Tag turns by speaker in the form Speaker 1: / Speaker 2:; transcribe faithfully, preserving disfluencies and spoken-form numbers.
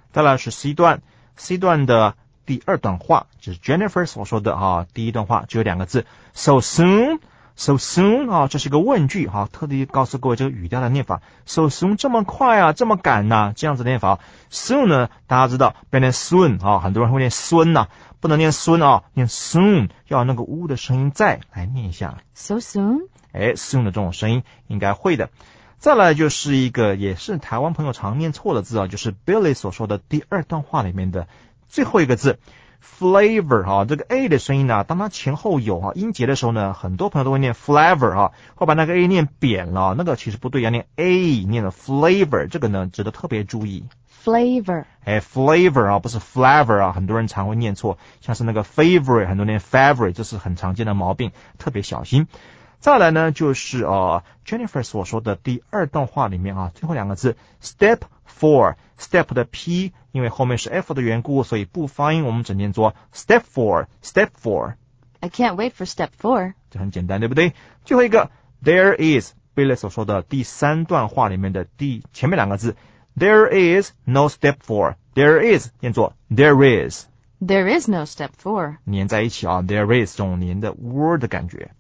Speaker 1: 再来是 C 段 ，C 段的第二段话，就是 Jennifer 所说的啊，第一段话只有两个字 ，so soon。So soon 啊，这是一个问句哈、啊，特地告诉各位这个语调的念法。So soon 这么快啊，这么赶呐、啊，这样子的念法。Soon 呢，大家知道不要念 soon 啊，很多人会念孙呐、啊，不能念孙啊，念 soon 要有那个 u 的声音在，来念一下。
Speaker 2: So soon，
Speaker 1: 哎 ，soon 的这种声音应该会的。再来就是一个也是台湾朋友常念错的字啊，就是 Billy 所说的第二段话里面的最后一个字。Flavor 哈、啊，这个 a 的声音呢、啊，当它前后有哈、啊、音节的时候呢，很多朋友都会念 flavor 哈、啊，会把那个 a 念扁了，那个其实不对，要念 a， 念了 flavor， 这个呢值得特别注意。
Speaker 2: Flavor，
Speaker 1: 哎 ，flavor 啊，不是 flavor 啊，很多人常会念错，像是那个 favorite， 很多人念 favorite， 这是很常见的毛病，特别小心。再来呢，就是呃 Jennifer 所说的第二段话里面啊，最后两个字 step four。Step 的 P 因为后面是 F 的缘故，所以不发音，我们只念作 step four step four。
Speaker 2: I can't wait for step four，
Speaker 1: 这很简单对不对？最后一个 there is Billy 所说的第三段话里面的第前面两个字 there is no step four， there is 念作 there is，
Speaker 2: There is no step four，
Speaker 1: 粘在一起啊 there is 这种粘的 word 的感觉。